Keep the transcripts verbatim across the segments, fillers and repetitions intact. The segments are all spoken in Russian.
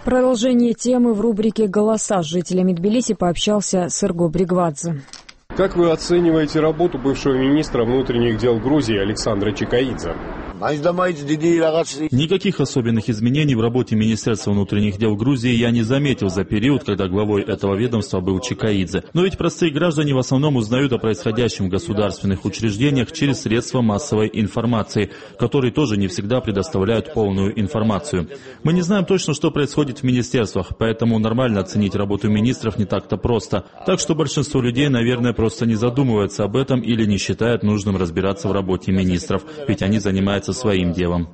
Продолжение темы в рубрике «Голоса» с жителями Тбилиси пообщался Серго Бригвадзе. Как вы оцениваете работу бывшего министра внутренних дел Грузии Александра Чикаидзе? Никаких особенных изменений в работе Министерства внутренних дел Грузии я не заметил за период, когда главой этого ведомства был Чикаидзе. Но ведь простые граждане в основном узнают о происходящем в государственных учреждениях через средства массовой информации, которые тоже не всегда предоставляют полную информацию. Мы не знаем точно, что происходит в министерствах, поэтому нормально оценить работу министров не так-то просто. Так что большинство людей, наверное, просто не задумываются об этом или не считают нужным разбираться в работе министров, ведь они занимаются своим делом.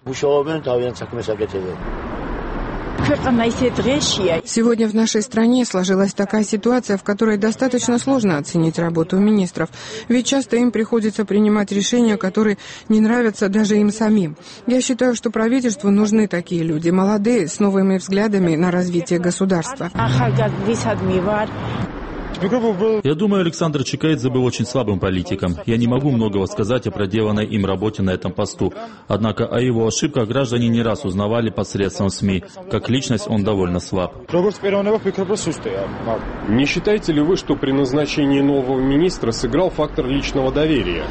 Сегодня в нашей стране сложилась такая ситуация, в которой достаточно сложно оценить работу министров, ведь часто им приходится принимать решения, которые не нравятся даже им самим. Я считаю, что правительству нужны такие люди, молодые, с новыми взглядами на развитие государства. Я думаю, Александр Чикаидзе был очень слабым политиком. Я не могу многого сказать о проделанной им работе на этом посту. Однако о его ошибках граждане не раз узнавали посредством СМИ. Как личность он довольно слаб. Не считаете ли вы, что при назначении нового министра сыграл фактор личного доверия?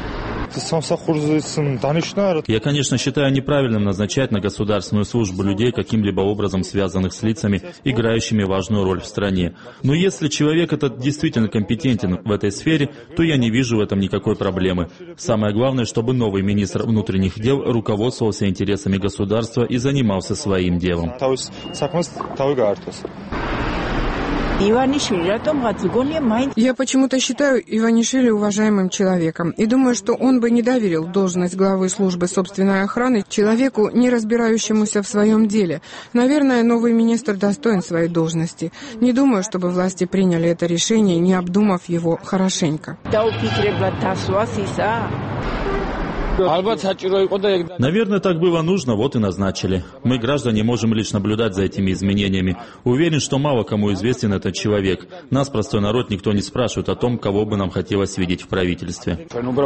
Я, конечно, считаю неправильным назначать на государственную службу людей, каким-либо образом связанных с лицами, играющими важную роль в стране. Но если человек этот действительно компетентен в этой сфере, то я не вижу в этом никакой проблемы. Самое главное, чтобы новый министр внутренних дел руководствовался интересами государства и занимался своим делом. Я почему-то считаю Иванишвили уважаемым человеком и думаю, что он бы не доверил должность главы службы собственной охраны человеку, не разбирающемуся в своем деле. Наверное, новый министр достоин своей должности. Не думаю, чтобы власти приняли это решение, не обдумав его хорошенько. Наверное, так было нужно, вот и назначили. Мы, граждане, можем лишь наблюдать за этими изменениями. Уверен, что мало кому известен этот человек. Нас, простой народ, никто не спрашивает о том, кого бы нам хотелось видеть в правительстве.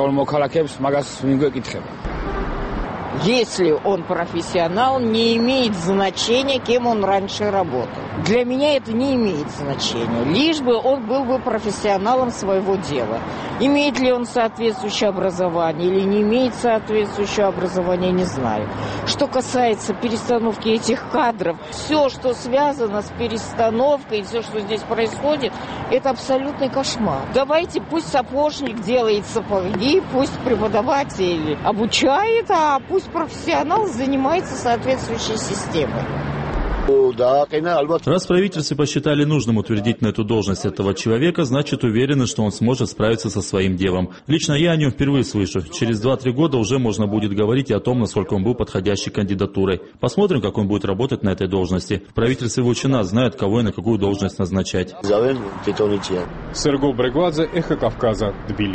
Если он профессионал, не имеет значения, кем он раньше работал. Для меня это не имеет значения. Лишь бы он был бы профессионалом своего дела. Имеет ли он соответствующее образование или не имеет соответствующего образования, не знаю. Что касается перестановки этих кадров, все, что связано с перестановкой, все, что здесь происходит, это абсолютный кошмар. Давайте пусть сапожник делает сапоги, пусть преподаватель обучает, а пусть профессионал занимается соответствующей системой. Раз в правительстве посчитали нужным утвердить на эту должность этого человека, значит уверены, что он сможет справиться со своим делом. Лично я о нем впервые слышу. Через два-три года уже можно будет говорить и о том, насколько он был подходящей кандидатурой. Посмотрим, как он будет работать на этой должности. В правительстве Вучина знают, кого и на какую должность назначать. Серго Бригвадзе, Эхо Кавказа, Тбилиси.